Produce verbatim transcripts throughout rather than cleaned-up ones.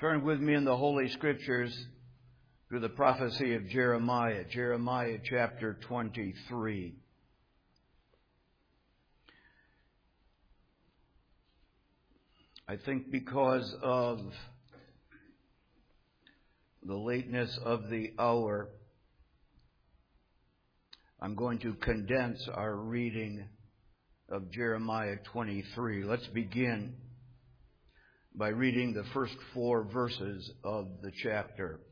Turn with me in the Holy Scriptures to the prophecy of Jeremiah, Jeremiah chapter twenty-three. I think because of the lateness of the hour, I'm going to condense our reading of Jeremiah twenty-three. Let's begin by reading the first four verses of the chapter.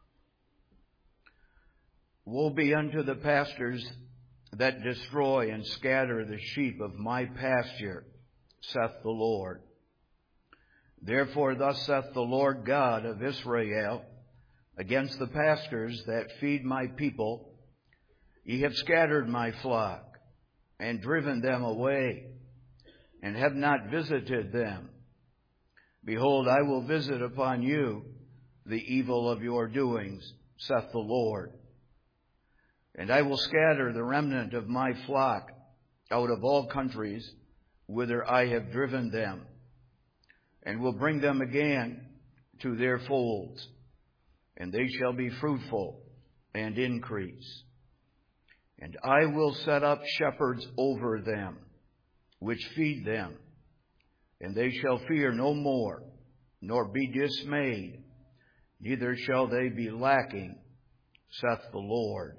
Woe be unto the pastors that destroy and scatter the sheep of my pasture, saith the Lord. Therefore thus saith the Lord God of Israel against the pastors that feed my people, ye have scattered my flock, and driven them away, and have not visited them. Behold, I will visit upon you the evil of your doings, saith the Lord. And I will scatter the remnant of my flock out of all countries whither I have driven them, and will bring them again to their folds, and they shall be fruitful and increase. And I will set up shepherds over them, which feed them, and they shall fear no more, nor be dismayed, neither shall they be lacking, saith the Lord.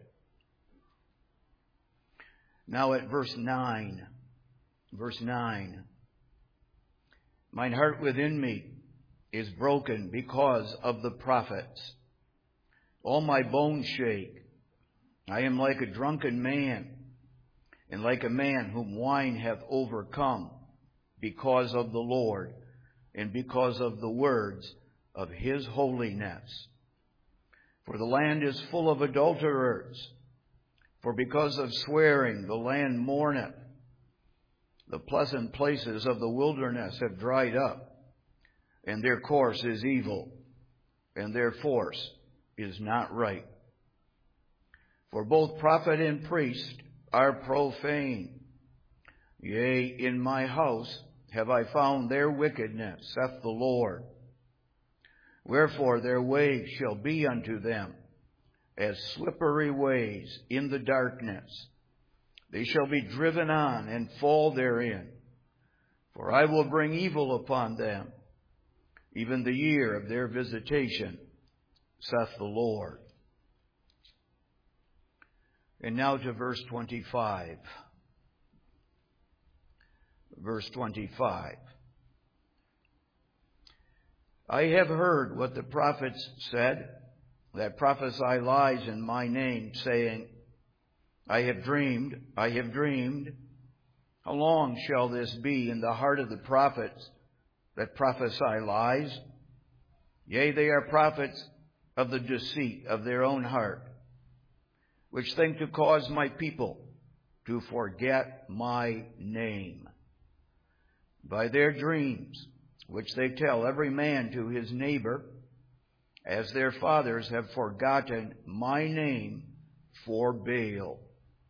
Now at verse nine, verse nine, mine heart within me is broken because of the prophets. All my bones shake. I am like a drunken man, and like a man whom wine hath overcome, because of the Lord, and because of the words of his holiness. For the land is full of adulterers, for because of swearing the land mourneth. The pleasant places of the wilderness have dried up, and their course is evil, and their force is not right. For both prophet and priest are profane. Yea, in my house have I found their wickedness, saith the Lord. Wherefore their way shall be unto them as slippery ways in the darkness. They shall be driven on and fall therein. For I will bring evil upon them, even the year of their visitation, saith the Lord. And now to verse twenty-five. Verse twenty-five. I have heard what the prophets said, that prophesy lies in my name, saying, I have dreamed, I have dreamed. How long shall this be in the heart of the prophets that prophesy lies? Yea, they are prophets of the deceit of their own heart, which think to cause my people to forget my name. By their dreams, which they tell every man to his neighbor, as their fathers have forgotten my name for Baal.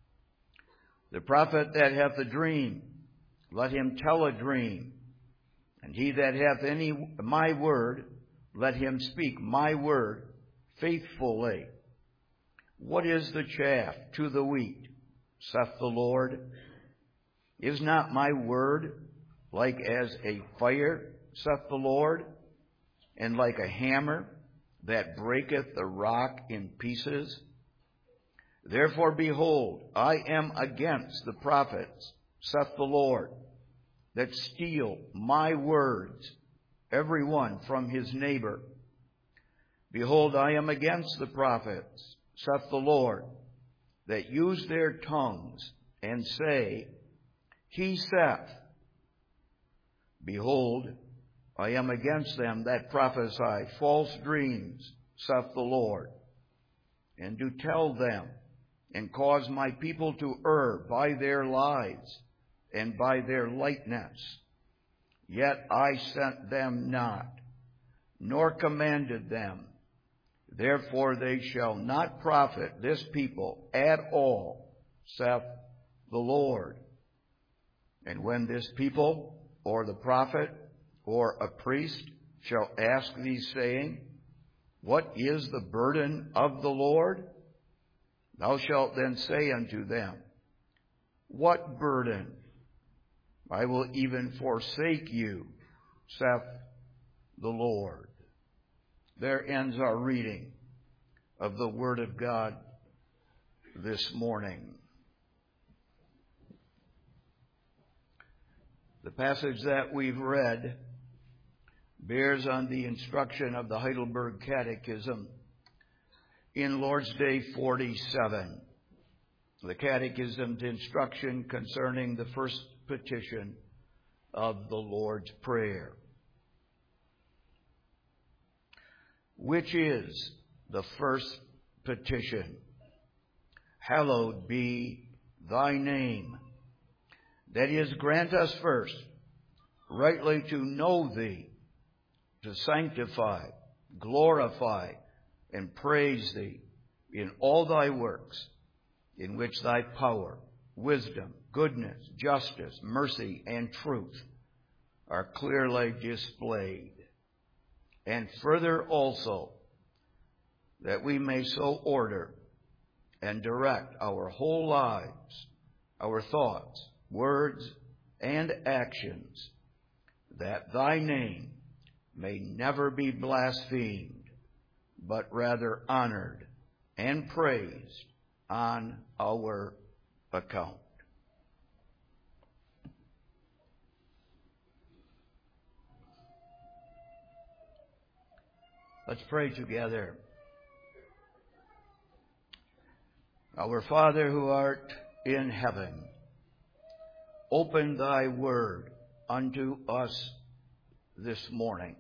The prophet that hath a dream, let him tell a dream. And he that hath any my word, let him speak my word faithfully. What is the chaff to the wheat, saith the Lord? Is not my word like as a fire, saith the Lord, and like a hammer that breaketh the rock in pieces? Therefore, behold, I am against the prophets, saith the Lord, that steal my words, every one from his neighbor. Behold, I am against the prophets, saith the Lord, that use their tongues and say, He saith. Behold, I am against them that prophesy false dreams, saith the Lord, and do tell them, and cause my people to err by their lies and by their lightness. Yet I sent them not, nor commanded them. Therefore they shall not profit this people at all, saith the Lord. And when this people, or the prophet, or a priest, shall ask thee, saying, What is the burden of the Lord? Thou shalt then say unto them, What burden? I will even forsake you, saith the Lord. There ends our reading of the Word of God this morning. The passage that we've read bears on the instruction of the Heidelberg Catechism in Lord's Day forty-seven. The Catechism's instruction concerning the first petition of the Lord's Prayer, which is the first petition. Hallowed be thy name. That is, grant us first rightly to know thee, to sanctify, glorify, and praise thee in all thy works, in which thy power, wisdom, goodness, justice, mercy, and truth are clearly displayed. And further also, that we may so order and direct our whole lives, our thoughts, words, and actions, that thy name may never be blasphemed, but rather honored and praised on our account. Let's pray together. Our Father who art in heaven, open thy word unto us this morning.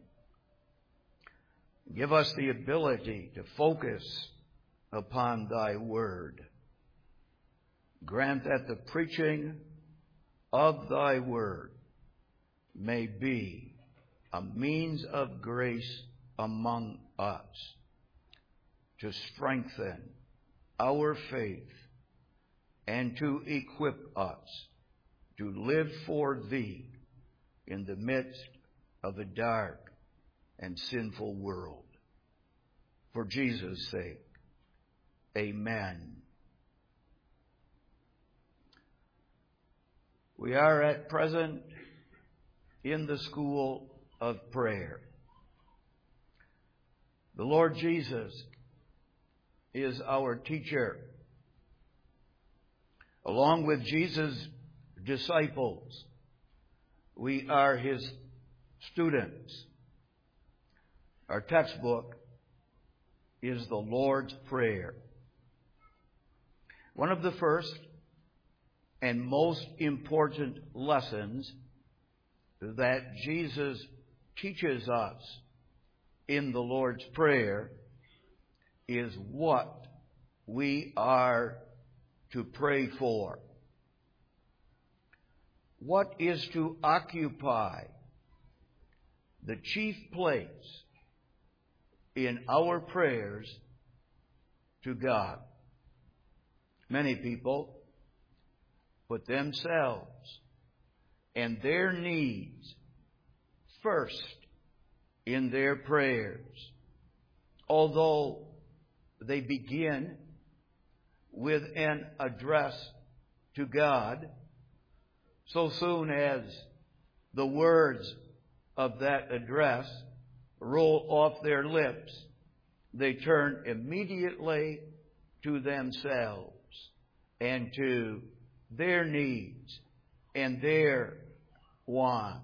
Give us the ability to focus upon thy word. Grant that the preaching of thy word may be a means of grace among us to strengthen our faith and to equip us to live for thee in the midst of a dark and sinful world. For Jesus' sake, amen. We are at present in the school of prayer. The Lord Jesus is our teacher. Along with Jesus' disciples, we are his students. Our textbook is the Lord's Prayer. One of the first and most important lessons that Jesus teaches us in the Lord's Prayer is what we are to pray for. What is to occupy the chief place in our prayers to God? Many people put themselves and their needs first in their prayers, although they begin with an address to God. So soon as the words of that address roll off their lips, they turn immediately to themselves and to their needs and their wants.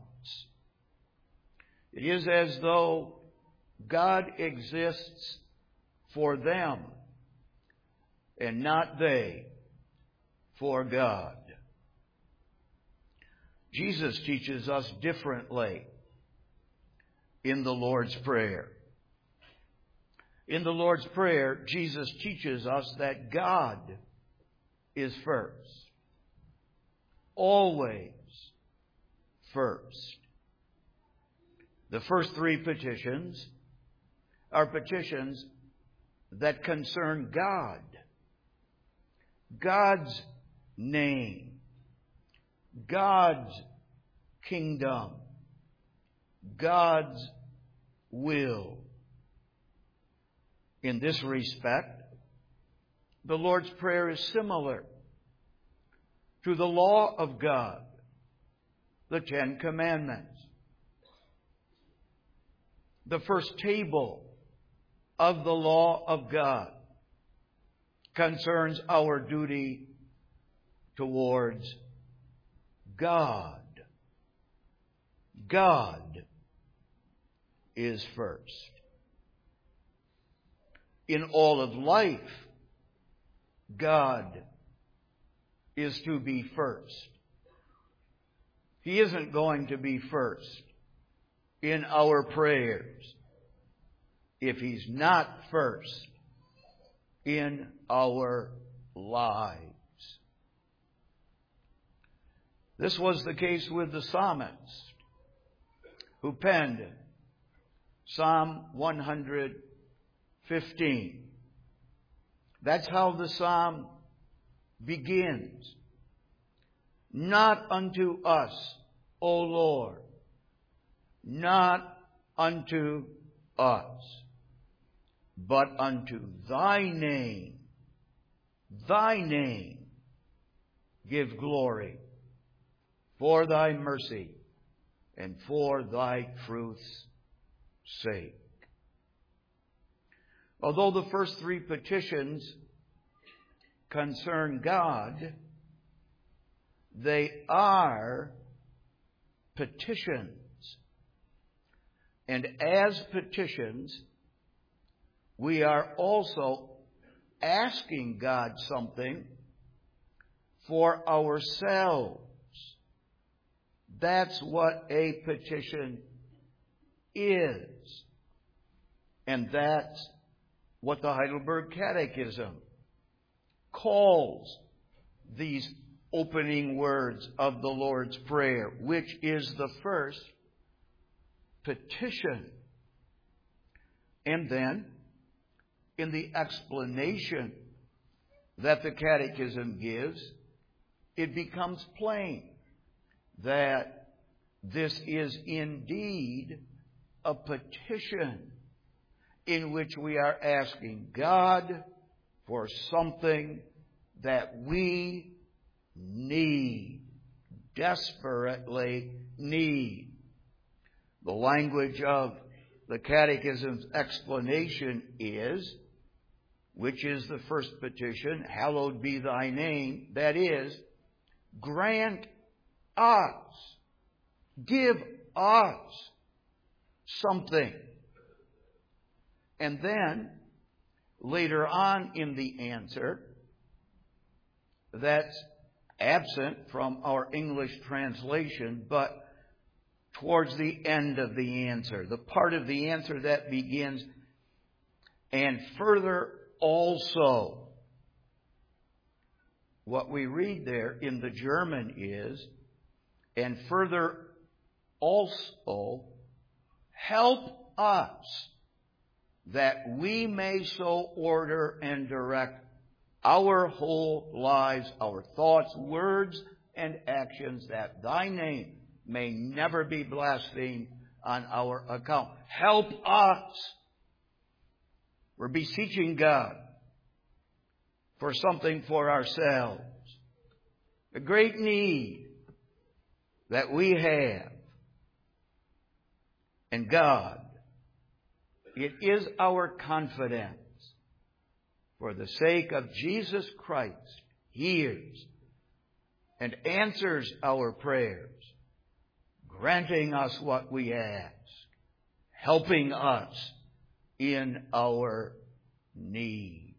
It is as though God exists for them and not they for God. Jesus teaches us differently in the Lord's Prayer. In the Lord's Prayer, Jesus teaches us that God is first. Always first. The first three petitions are petitions that concern God. God's name. God's kingdom. God's will. In this respect, the Lord's Prayer is similar to the law of God, the Ten Commandments. The first table of the law of God concerns our duty towards God. God is first. In all of life, God is to be first. He isn't going to be first in our prayers if He's not first in our lives. This was the case with the psalmist who penned Psalm one hundred fifteen. That's how the psalm begins. Not unto us, O Lord, not unto us, but unto Thy name, Thy name, give glory, for Thy mercy and for Thy truth's sake. Although the first three petitions concern God, they are petitions. And as petitions, we are also asking God something for ourselves. That's what a petition is. And that's what the Heidelberg Catechism calls these opening words of the Lord's Prayer, which is the first petition. And then, in the explanation that the Catechism gives, it becomes plain that this is indeed a petition in which we are asking God for something that we need, desperately need. The language of the Catechism's explanation is, which is the first petition, hallowed be Thy name, that is, grant us, give us something. And then, later on in the answer, that's absent from our English translation, but towards the end of the answer, the part of the answer that begins, and further also. What we read there in the German is, and further also, help us that we may so order and direct our whole lives, our thoughts, words, and actions, that Thy name may never be blasphemed on our account. Help us. We're beseeching God for something for ourselves. A great need that we have. And God, it is our confidence, for the sake of Jesus Christ, hears and answers our prayers, granting us what we ask, helping us in our need.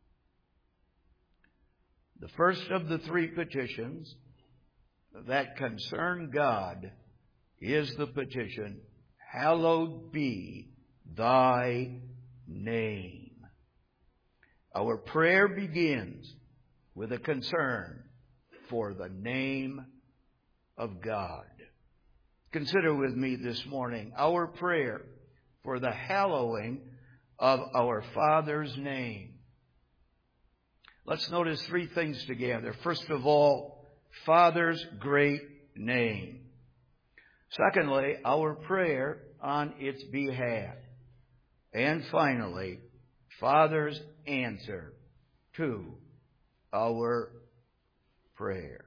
The first of the three petitions that concern God is the petition, hallowed be Thy name. Our prayer begins with a concern for the name of God. Consider with me this morning our prayer for the hallowing of our Father's name. Let's notice three things together. First of all, Father's great name. Secondly, our prayer on its behalf. And finally, Father's answer to our prayer.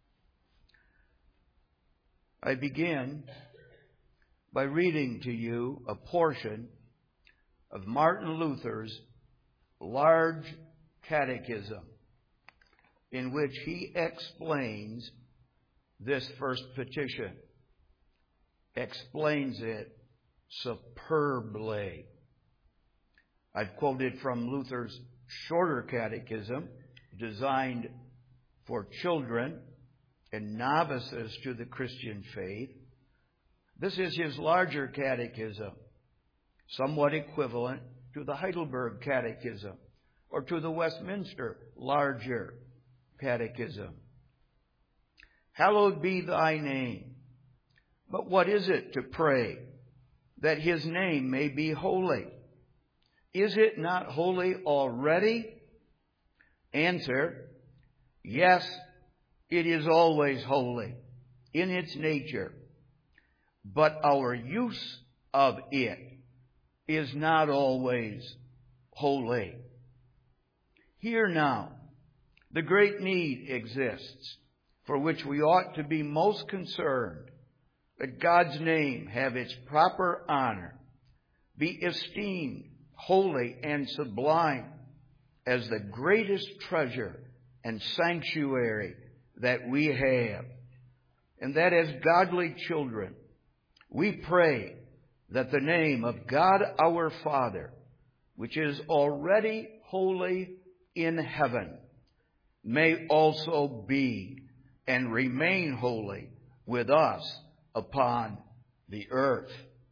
I begin by reading to you a portion of Martin Luther's large catechism, in which he explains this first petition, explains it superbly. I've quoted from Luther's shorter catechism, designed for children and novices to the Christian faith. This is his larger catechism, somewhat equivalent to the Heidelberg Catechism or to the Westminster larger catechism. Hallowed be thy name. But what is it to pray that his name may be holy? Is it not holy already? Answer, yes, it is always holy in its nature, but our use of it is not always holy. Here now, the great need exists for which we ought to be most concerned, that God's name have its proper honor, be esteemed holy and sublime as the greatest treasure and sanctuary that we have. And that as godly children, we pray that the name of God our Father, which is already holy in heaven, may also be and remain holy with us upon the earth.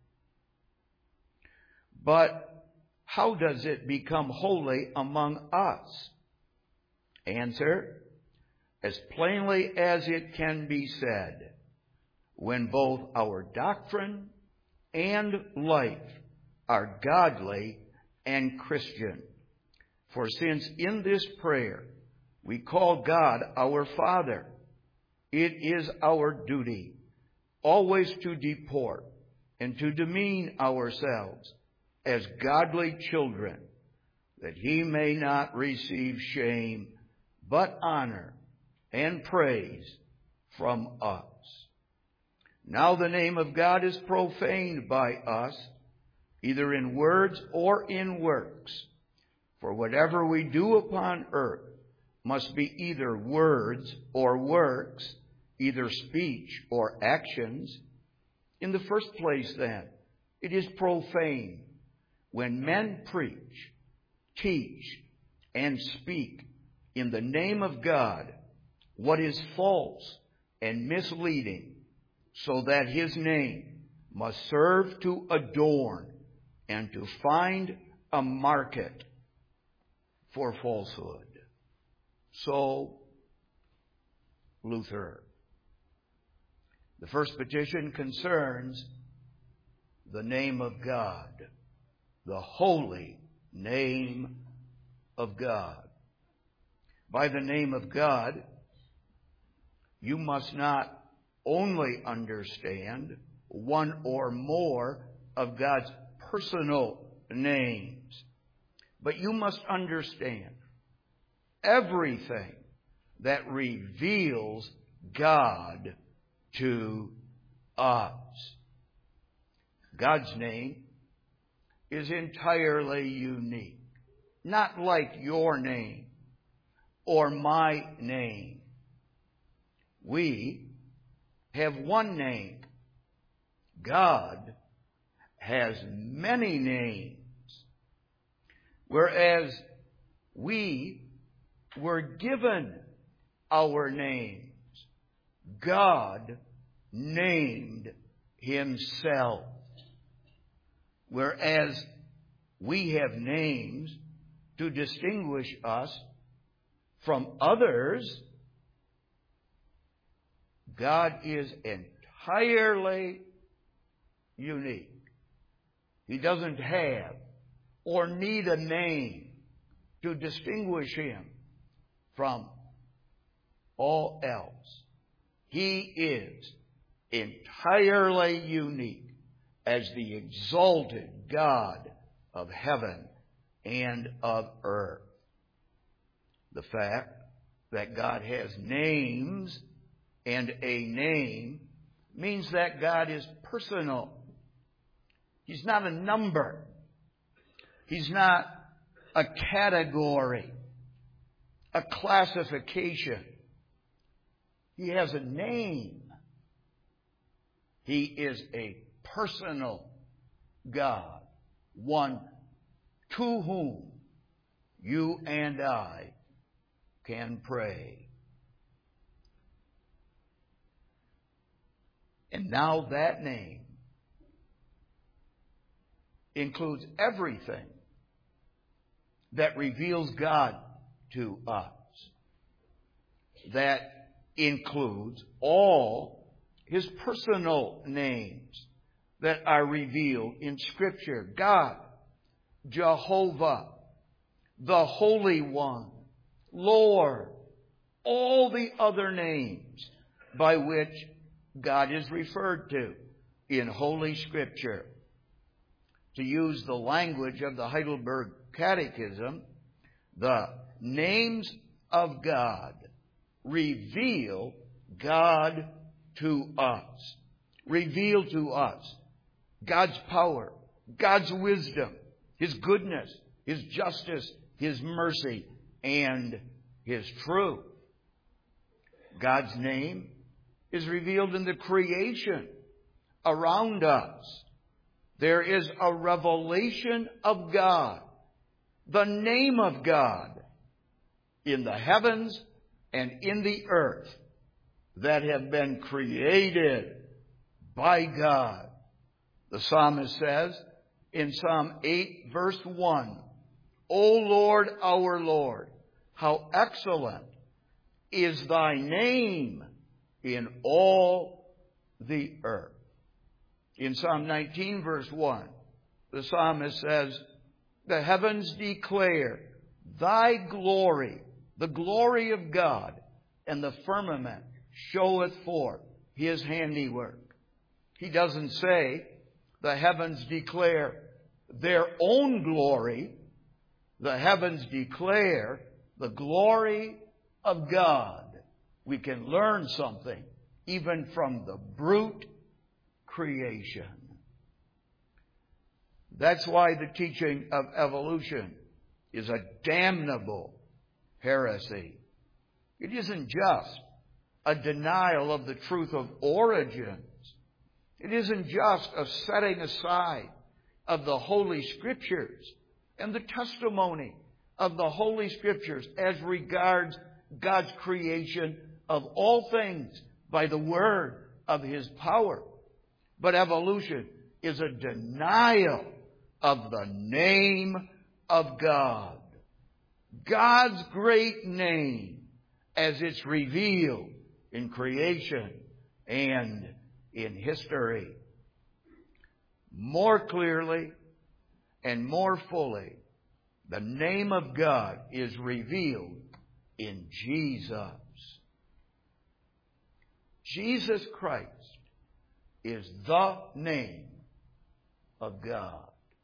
But how does it become holy among us? Answer, as plainly as it can be said, when both our doctrine and life are godly and Christian. For since in this prayer we call God our Father, it is our duty always to deport and to demean ourselves as godly children, that he may not receive shame, but honor and praise from us. Now the name of God is profaned by us, either in words or in works. For whatever we do upon earth must be either words or works, either speech or actions. In the first place, then, it is profane when men preach, teach, and speak in the name of God what is false and misleading, so that his name must serve to adorn and to find a market for falsehood. So, Luther. The first petition concerns the name of God, the holy name of God. By the name of God, you must not only understand one or more of God's personal names, but you must understand everything that reveals God to us. God's name is entirely unique, not like your name or my name. We have one name. God has many names. Whereas we were given our names, God named himself. Whereas we have names to distinguish us from others, God is entirely unique. He doesn't have or need a name to distinguish him from all else. He is entirely unique as the exalted God of heaven and of earth. The fact that God has names and a name means that God is personal. He's not a number. He's not a category, a classification. He has a name. He is a personal God, one to whom you and I can pray. And now that name includes everything that reveals God to us. That includes all His personal names that are revealed in Scripture. God, Jehovah, the Holy One, Lord, all the other names by which God is referred to in Holy Scripture. To use the language of the Heidelberg Catechism, the names of God reveal God to us. Reveal to us God's power, God's wisdom, His goodness, His justice, His mercy, and His truth. God's name is revealed in the creation around us. There is a revelation of God, the name of God, in the heavens and in the earth that have been created by God. The psalmist says in Psalm eight, verse one, O Lord, our Lord, how excellent is thy name in all the earth. In Psalm nineteen, verse one, the psalmist says, the heavens declare thy glory, the glory of God, and the firmament showeth forth His handiwork. He doesn't say the heavens declare their own glory. The heavens declare the glory of God. We can learn something even from the brute creation. That's why the teaching of evolution is a damnable heresy. It isn't just a denial of the truth of origins. It isn't just a setting aside of the Holy Scriptures and the testimony of the Holy Scriptures as regards God's creation of all things by the word of His power. But evolution is a denial of the name of God. God's great name as it's revealed in creation and in history. More clearly and more fully, the name of God is revealed in Jesus. Jesus Christ is the name of God.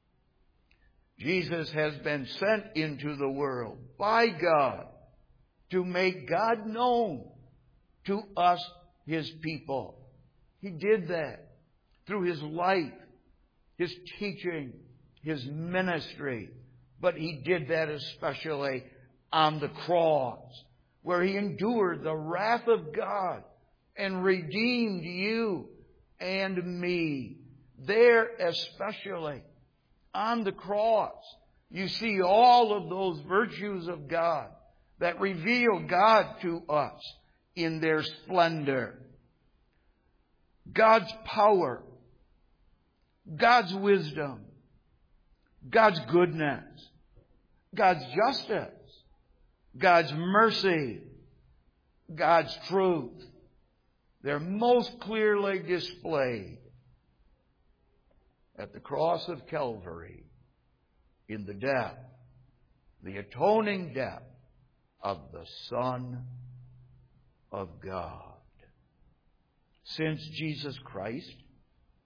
Jesus has been sent into the world by God to make God known to us, His people. He did that through His life, His teaching, His ministry. But He did that especially on the cross, where He endured the wrath of God and redeemed you and me. There especially, on the cross, you see all of those virtues of God that reveal God to us in their splendor. God's power, God's wisdom, God's goodness, God's justice, God's mercy, God's truth. They're most clearly displayed at the cross of Calvary in the death, the atoning death of the Son of God. Since Jesus Christ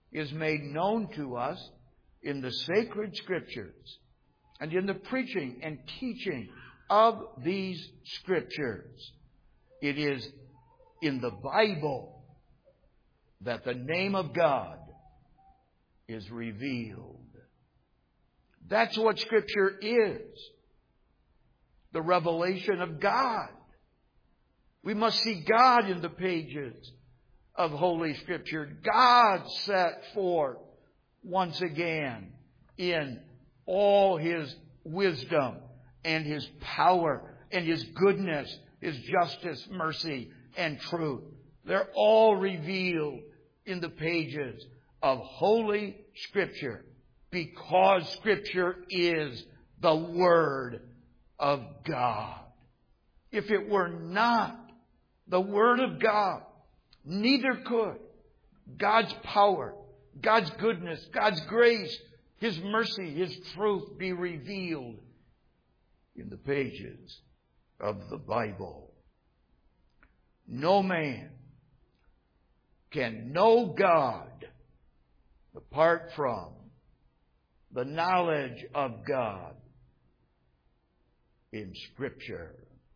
is made known to us in the sacred Scriptures and in the preaching and teaching of these Scriptures. It is in the Bible that the name of God is revealed. That's what Scripture is. The revelation of God. We must see God in the pages of Holy Scripture. God set forth once again in all His wisdom and His power and His goodness, His justice, mercy, and truth. They're all revealed in the pages of Holy Scripture, because Scripture is the Word of God. If it were not the Word of God, neither could God's power, God's goodness, God's grace, His mercy, His truth be revealed in the pages of the Bible. No man can know God apart from the knowledge of God in Scripture.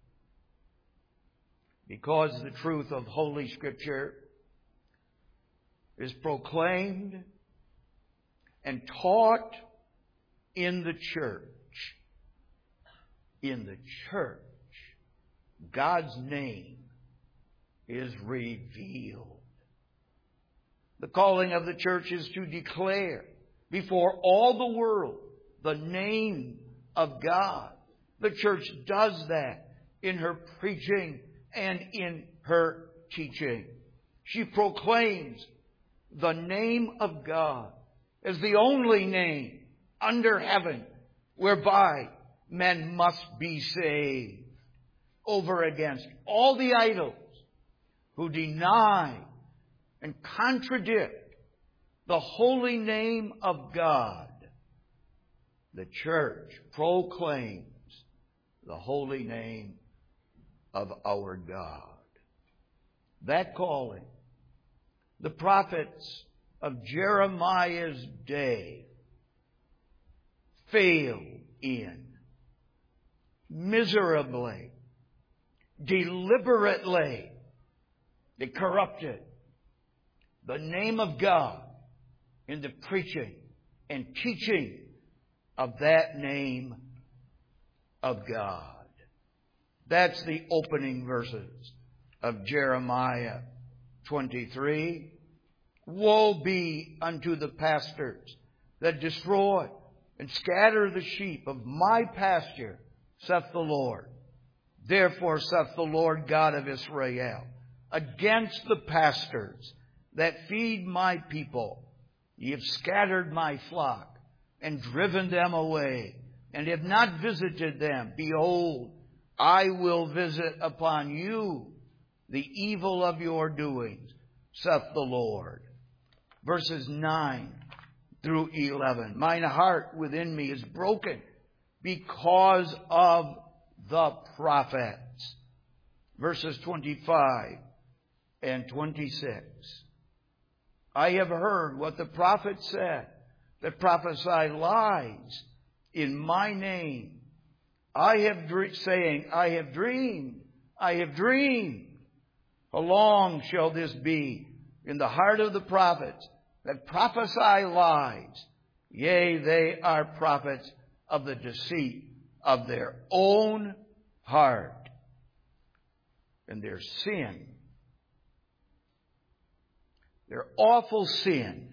Because the truth of Holy Scripture is proclaimed and taught in the church. In the church, God's name is revealed. The calling of the church is to declare before all the world the name of God. The church does that in her preaching and in her teaching. She proclaims the name of God as the only name under heaven whereby men must be saved, over against all the idols who deny and contradict the holy name of God. The church proclaims the holy name of our God. That calling, the prophets of Jeremiah's day failed in miserably, deliberately. They corrupted the name of God in the preaching and teaching of that name of God. That's the opening verses of Jeremiah twenty-three. Woe be unto the pastors that destroy and scatter the sheep of my pasture, saith the Lord. Therefore saith the Lord God of Israel, against the pastors that feed my people, ye have scattered my flock and driven them away, and have not visited them. Behold, I will visit upon you the evil of your doings, saith the Lord. Verses nine through eleven. Mine heart within me is broken because of the prophets. Verses twenty-five and twenty-six. I have heard what the prophets said that prophesy lies in my name. I have dre- saying, I have dreamed, I have dreamed. How long shall this be in the heart of the prophets that prophesy lies? Yea, they are prophets of the deceit of their own heart, and their sin, their awful sin.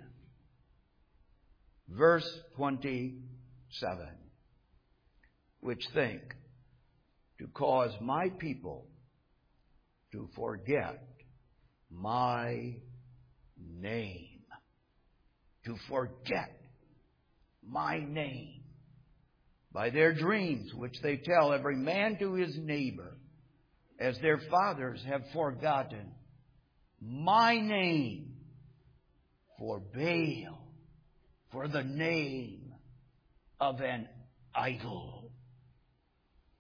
Verse twenty-seven. Which think to cause my people to forget my name. To forget my name. By their dreams, which they tell every man to his neighbor, as their fathers have forgotten my name for Baal, for the name of an idol.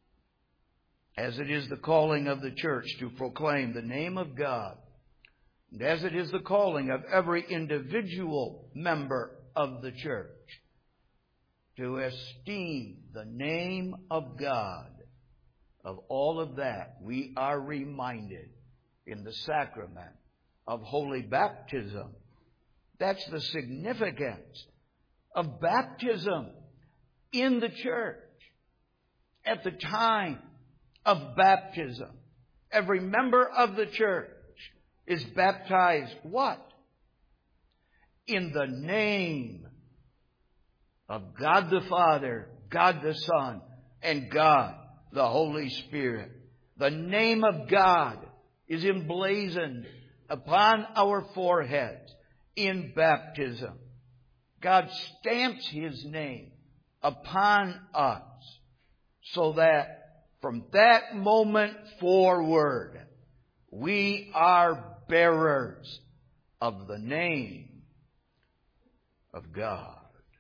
As it is the calling of the church to proclaim the name of God, And as it is the calling of every individual member of the church to esteem the name of God, of all of that, we are reminded in the sacrament of holy baptism. That's the significance of baptism in the church. At the time of baptism, every member of the church is baptized what? In the name of God the Father, God the Son, and God the Holy Spirit. The name of God is emblazoned upon our foreheads in baptism. God stamps His name upon us so that from that moment forward, we are bearers of the name of God.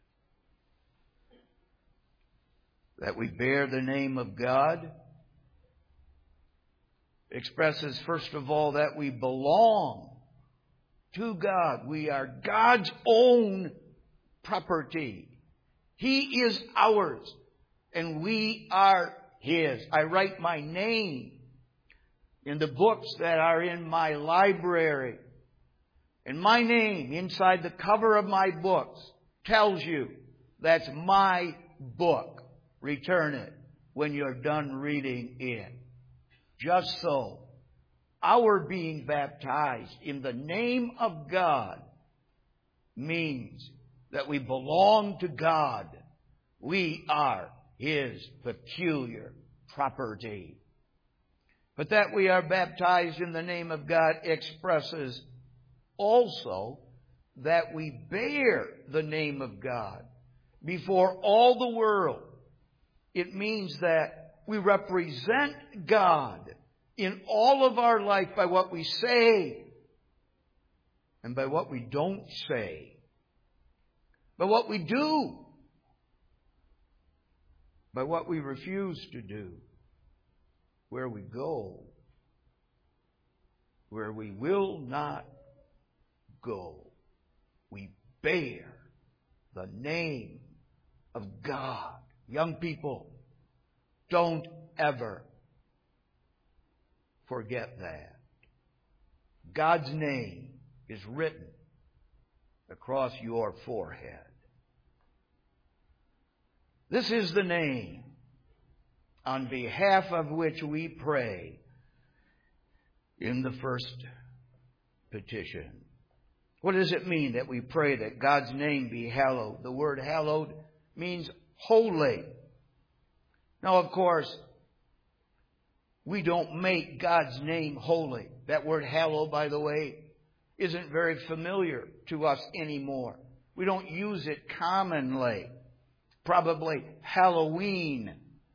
That we bear the name of God expresses, first of all, that we belong to God. We are God's own property. He is ours, and we are His. I write my name in the books that are in my library. And my name inside the cover of my books tells you that's my book. Return it when you're done reading it. Just so, our being baptized in the name of God means that we belong to God. We are His peculiar property. But that we are baptized in the name of God expresses also that we bear the name of God before all the world. It means that we represent God in all of our life by what we say and by what we don't say, by what we do, by what we refuse to do, where we go, where we will not go. We bear the name of God. Young people, don't ever forget that. God's name is written across your forehead. This is the name on behalf of which we pray in the first petition. What does it mean that we pray that God's name be hallowed? The word hallowed means holy. Now, of course, we don't make God's name holy. That word hallowed, by the way, isn't very familiar to us anymore. We don't use it commonly. Probably Halloween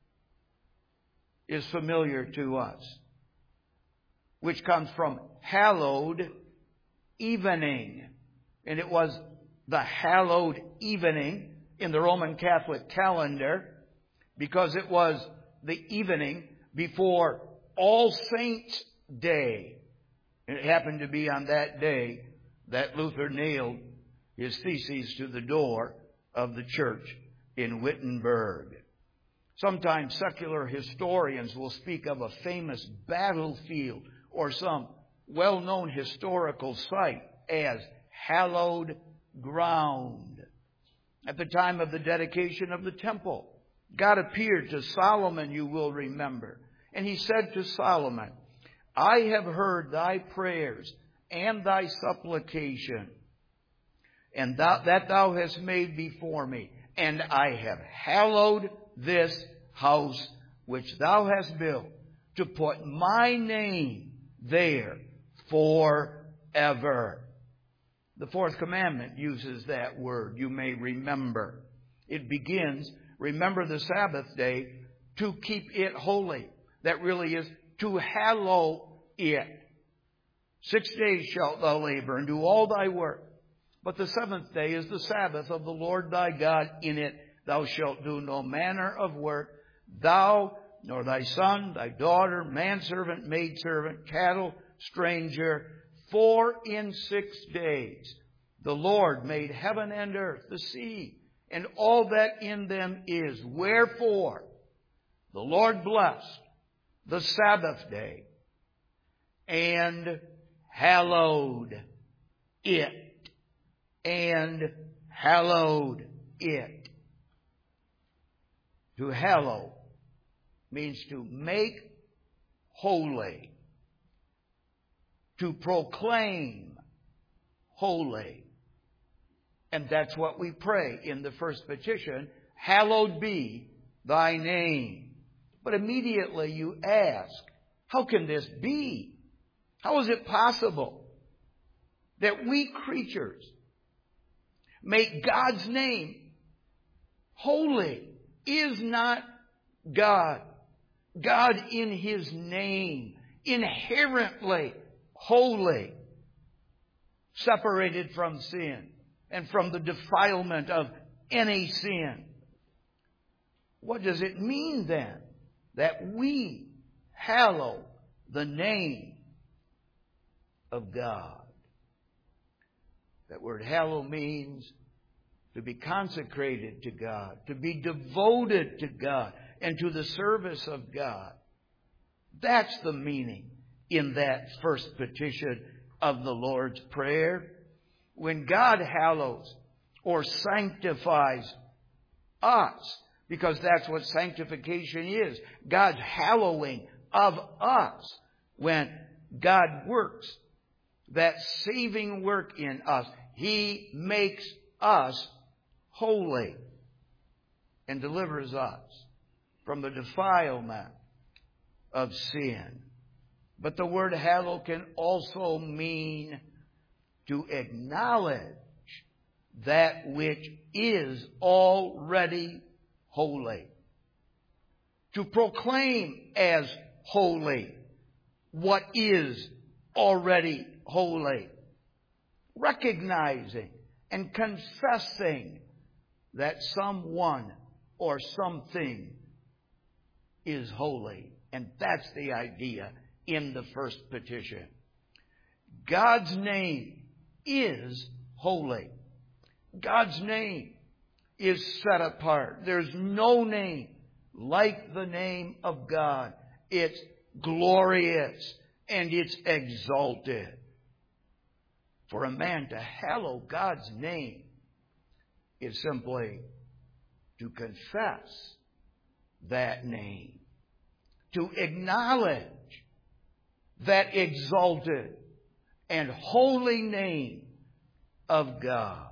is familiar to us, which comes from hallowed evening. And it was the hallowed evening in the Roman Catholic calendar because it was the evening before All Saints' Day. And it happened to be on that day that Luther nailed his theses to the door of the church in Wittenberg. Sometimes secular historians will speak of a famous battlefield or some well-known historical site as hallowed ground. At the time of the dedication of the temple, God appeared to Solomon, you will remember. And He said to Solomon, I have heard thy prayers and thy supplication, and thou, that thou hast made before me. And I have hallowed this house which thou hast built to put my name there forever. The fourth commandment uses that word, you may remember. It begins, remember the Sabbath day to keep it holy. That really is to hallow it. Six days shalt thou labor and do all thy work. But the seventh day is the Sabbath of the Lord thy God. In it thou shalt do no manner of work, thou, nor thy son, thy daughter, manservant, maidservant, cattle, stranger, For in six days the Lord made heaven and earth, the sea, and all that in them is. Wherefore the Lord blessed the Sabbath day and hallowed it. And hallowed it. To hallow means to make holy. To proclaim holy. And that's what we pray in the first petition. Hallowed be thy name. But immediately you ask, how can this be? How is it possible that we creatures make God's name holy? Is not God, God in His name, inherently holy, separated from sin and from the defilement of any sin? What does it mean then that we hallow the name of God? That word hallow means to be consecrated to God, to be devoted to God and to the service of God. That's the meaning in that first petition of the Lord's Prayer. When God hallows or sanctifies us, because that's what sanctification is, God's hallowing of us. When God works that saving work in us, He makes us holy and delivers us from the defilement of sin. But the word hallow can also mean to acknowledge that which is already holy. To proclaim as holy what is already holy. Recognizing and confessing that someone or something is holy. And that's the idea in the first petition. God's name is holy. God's name is set apart. There's no name like the name of God. It's glorious and it's exalted. For a man to hallow God's name is simply to confess that name, to acknowledge that exalted and holy name of God.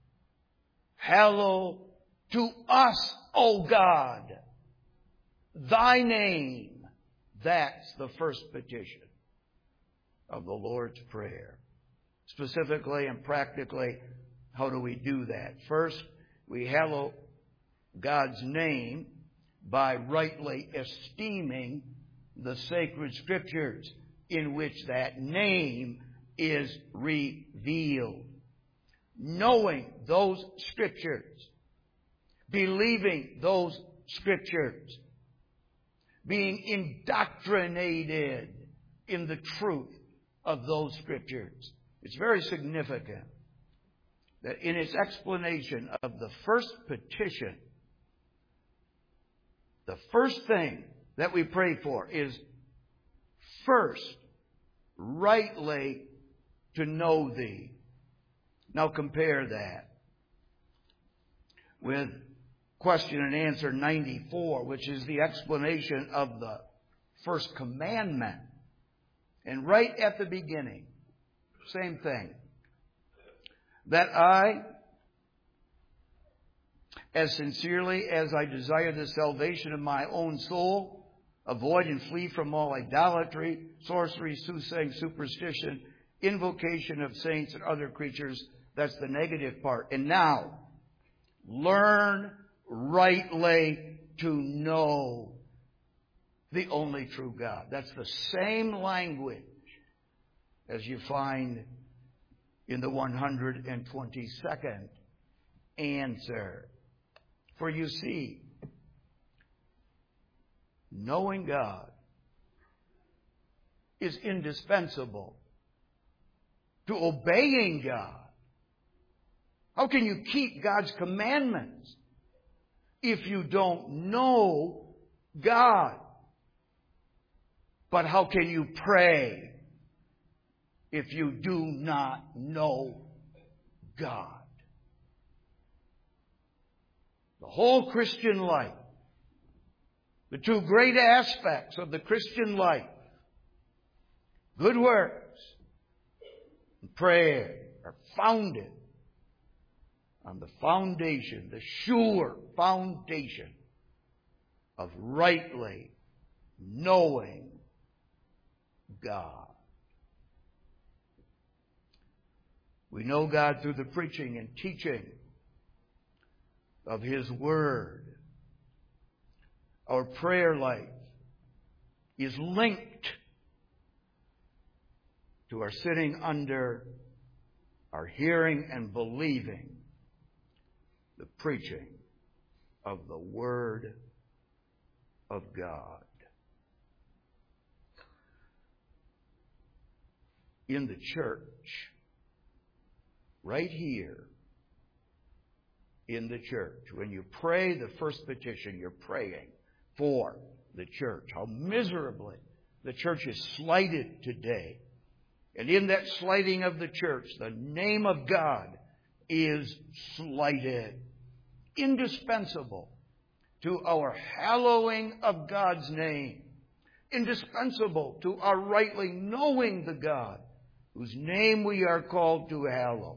Hallow to us, O God, thy name. That's the first petition of the Lord's Prayer. Specifically and practically, how do we do that? First, we hallow God's name by rightly esteeming the sacred scriptures in which that name is revealed. Knowing those scriptures, believing those scriptures, being indoctrinated in the truth of those scriptures. It's very significant that in its explanation of the first petition, the first thing that we pray for is first, rightly to know Thee. Now compare that with question and answer ninety-four, which is the explanation of the first commandment. And right at the beginning, same thing. That I, as sincerely as I desire the salvation of my own soul, avoid and flee from all idolatry, sorcery, soothsaying, superstition, invocation of saints and other creatures. That's the negative part. And now, learn rightly to know the only true God. That's the same language as you find in the one hundred twenty-second answer. For you see, knowing God is indispensable to obeying God? How can you keep God's commandments if you don't know God? But how can you pray if you do not know God? The whole Christian life, the two great aspects of the Christian life, good works and prayer, are founded on the foundation, the sure foundation of rightly knowing God. We know God through the preaching and teaching of His Word. Our prayer life is linked to our sitting under, our hearing and believing the preaching of the Word of God. In the church, right here in the church, when you pray the first petition, you're praying for the church. How miserably the church is slighted today. And in that slighting of the church, the name of God is slighted. Indispensable to our hallowing of God's name. Indispensable to our rightly knowing the God whose name we are called to hallow,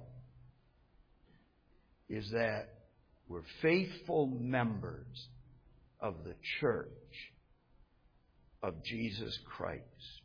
is that we're faithful members of the church of Jesus Christ.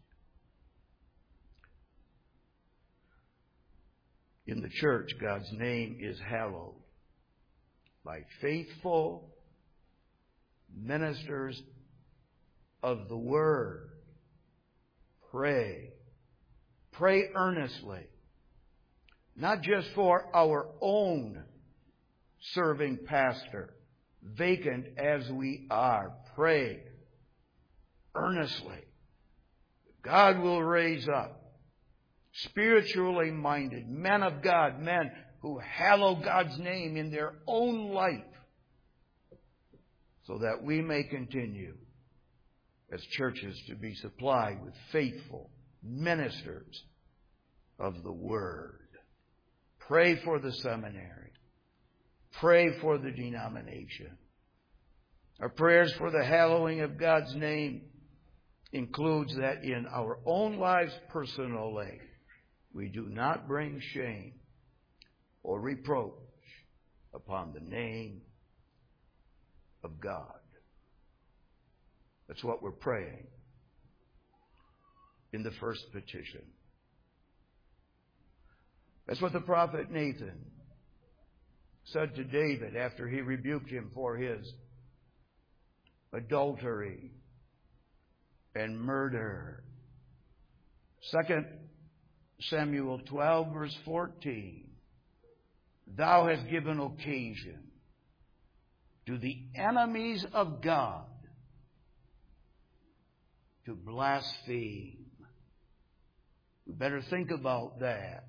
In the church, God's name is hallowed by faithful ministers of the Word. Pray. Pray earnestly. Not just for our own serving pastor, vacant as we are. Pray earnestly. God will raise up spiritually minded men of God, men who hallow God's name in their own life, so that we may continue as churches to be supplied with faithful ministers of the Word. Pray for the seminary. Pray for the denomination. Our prayers for the hallowing of God's name includes that in our own lives personally, we do not bring shame or reproach upon the name of God. That's what we're praying in the first petition. That's what the prophet Nathan said to David after he rebuked him for his adultery and murder. Second Samuel twelve, verse fourteen. Thou hast given occasion to the enemies of God to blaspheme. We better think about that.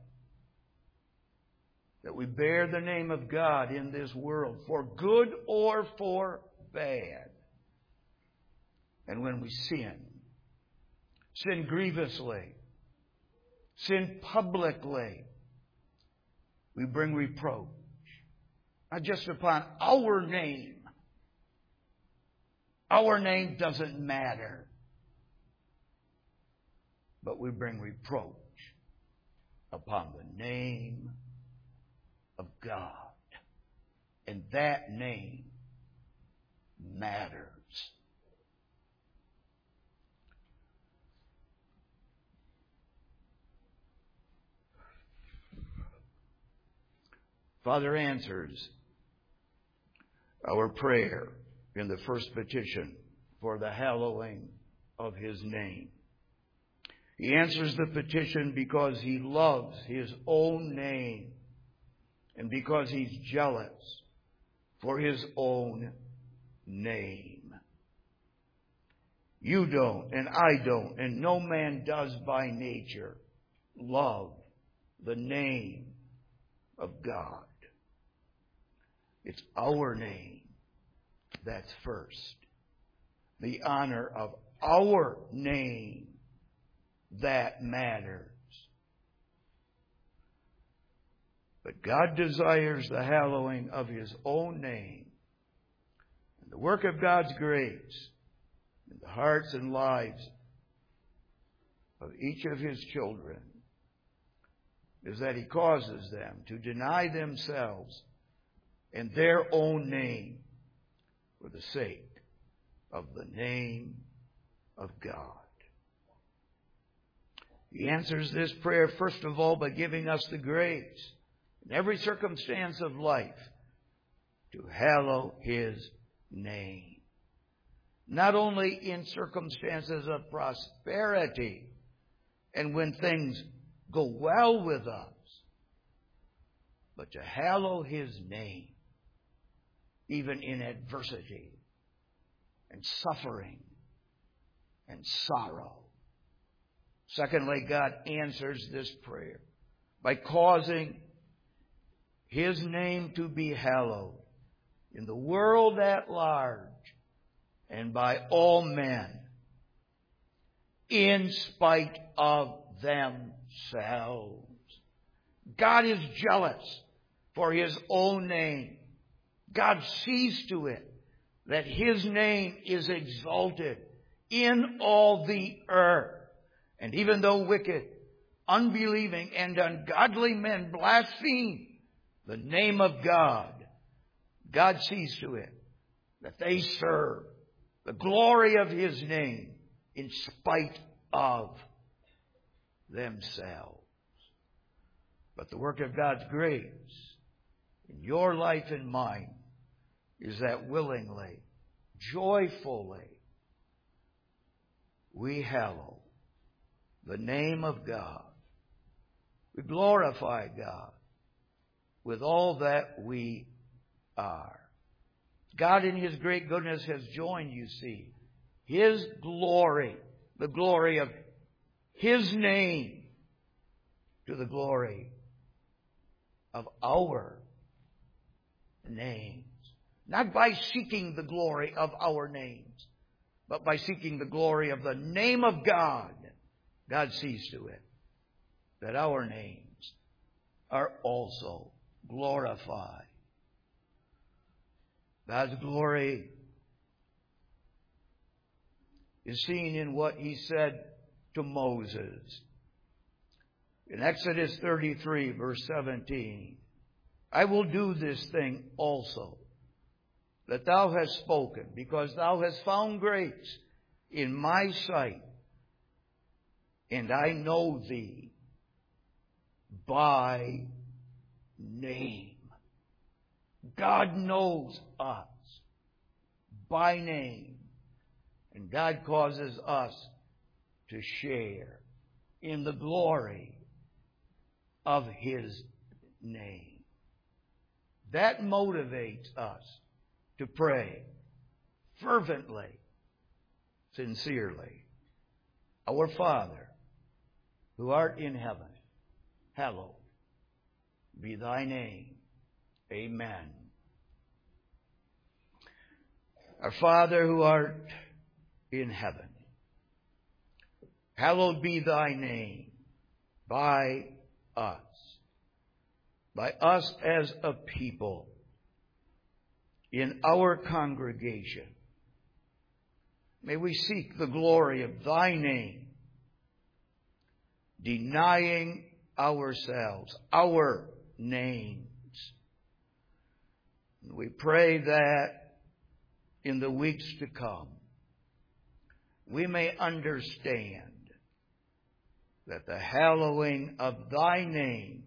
That we bear the name of God in this world, for good or for bad. And when we sin, sin grievously, sin publicly, we bring reproach. Not just upon our name. Our name doesn't matter. But we bring reproach upon the name of God. And that name matters. Father answers our prayer in the first petition for the hallowing of His name. He answers the petition because He loves His own name and because He's jealous for His own name. You don't, and I don't, and no man does by nature love the name of God. It's our name that's first. The honor of our name that matters. But God desires the hallowing of His own name. And the work of God's grace in the hearts and lives of each of His children is that He causes them to deny themselves and their own name for the sake of the name of God. He answers this prayer, first of all, by giving us the grace in every circumstance of life to hallow His name. Not only in circumstances of prosperity and when things go well with us, but to hallow His name even in adversity and suffering and sorrow. Secondly, God answers this prayer by causing His name to be hallowed in the world at large and by all men in spite of themselves. God is jealous for His own name. God sees to it that His name is exalted in all the earth. And even though wicked, unbelieving, and ungodly men blaspheme the name of God, God sees to it that they serve the glory of His name in spite of themselves. But the work of God's grace in your life and mine is that willingly, joyfully, we hallow the name of God. We glorify God with all that we are. God in His great goodness has joined, you see, His glory, the glory of His name, to the glory of our names. Not by seeking the glory of our names, but by seeking the glory of the name of God. God sees to it that our names are also glorified. God's glory is seen in what He said to Moses. In Exodus thirty-three, verse seventeen, I will do this thing also that thou hast spoken, because thou hast found grace in my sight, and I know thee by name. God knows us by name, and God causes us to share in the glory of His name. That motivates us to pray fervently, sincerely. Our Father, who art in heaven, hallowed be thy name. Amen. Our Father, who art in heaven, hallowed be thy name by us, by us as a people in our congregation. May we seek the glory of thy name, denying ourselves, our names. We pray that in the weeks to come, we may understand that the hallowing of thy name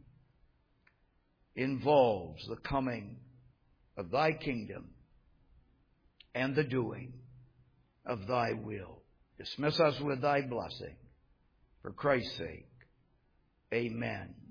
involves the coming of thy kingdom and the doing of thy will. Dismiss us with thy blessing. For Christ's sake, amen.